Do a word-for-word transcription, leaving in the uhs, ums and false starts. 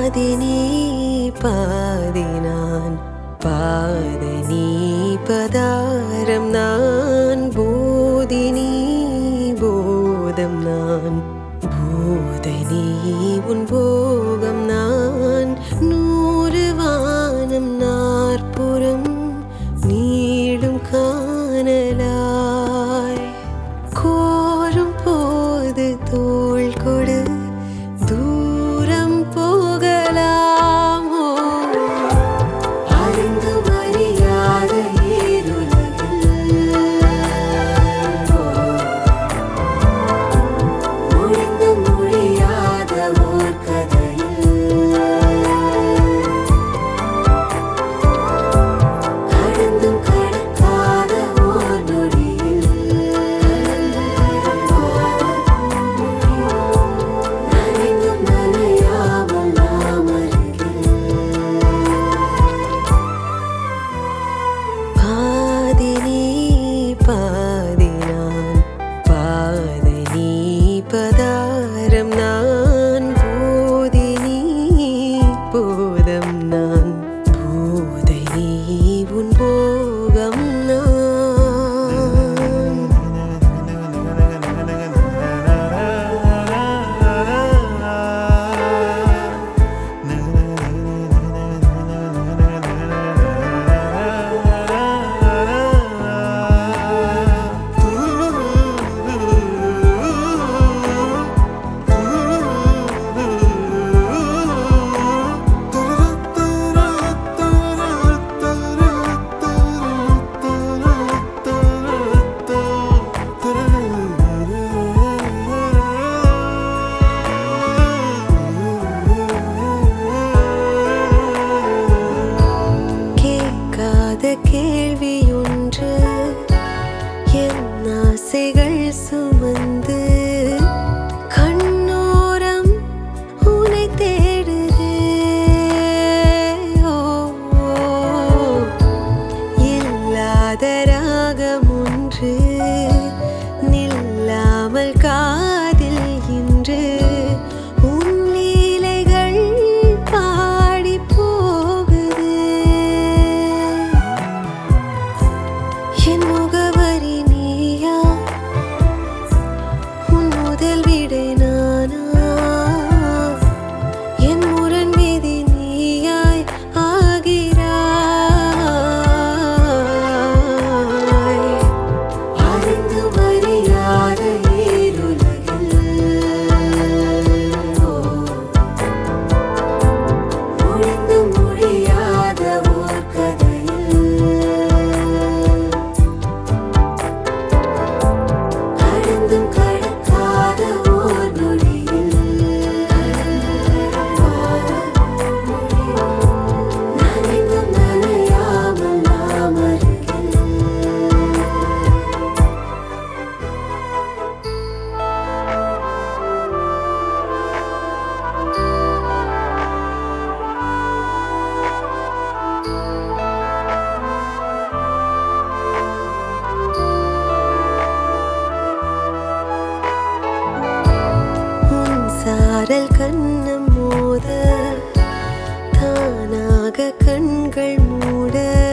பாதினி பாதினான் பாதனி பதாரம் நான் போதினி போதம் நான் போதனி உன் போகம் நான் நூறு வானம் நாற்புறம் நீடும் காணலாய் கோரும் போது தோள் கொடு தூரம் போகலாமோ அறிந்து அறியாத ஈருலகில் முடிந்து முடியாத ஓர் கதையில் கடந்தும் கடக்காத ஓர் நொடியில் நனைந்தும் நனையாமல் நாம் அருகில் பாதினி பாதினான் பாதனி பதாரம் நான் போதினி போதம் நான் போதனி உன் போகம் நான் கேட்காத கேள்வி ஒன்று என் ஆசைகள் சுமந்து கண்ணோரம் உனை தேடுதே ஓ, இல்லாத ராகம் ஒன்று நில்லாமல் காதில் இன்று உன் லீலைகள் பாடி போகுது என் முகவரி நீயா உன் முதல் விடை நானா என் முரண் விதி நீயாய் ஆகிறாய் அறிந்து அறியாத ஈருலகில் முடிந்து முடியாத ஓர் கதையில் கடந்தும் கடக்காத ஓர் நொடியில் நனைந்தும் நனையாமல் நாம் அருகில் உன் சாரல் கண்ணம் மோத தானாக கண்கள் மூட